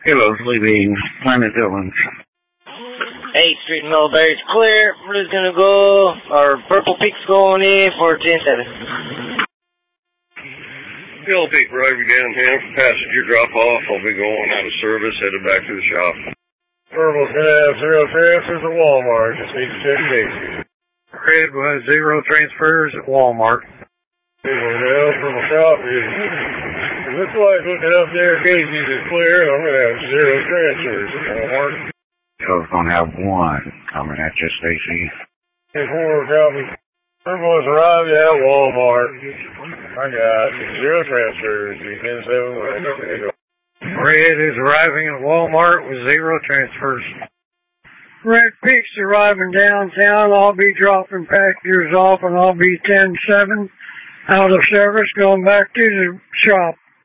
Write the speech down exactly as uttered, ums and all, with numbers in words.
Hello, Sleeping Planet Villains. eighth Street and Millbury's clear. Blue's gonna go, or Purple Peak's going in for ten seven. Yellow Peak arriving downtown for passenger drop-off. I'll be going out of service, headed back to the shop. Purple's gonna have zero transfers at Walmart. Just need to check safety. Red was zero transfers at Walmart. Well, Purple shop is... It looks like looking up there, Casey's is clear. I'm gonna have zero transfers at Walmart. So it's gonna have one coming at you, Stacy. ten four copy. Purple has arrived at Walmart. I got zero transfers. ten seven. Red is arriving at Walmart with zero transfers. Red Peak's arriving downtown. I'll be dropping passengers off and I'll be ten seven out of service going back to the shop.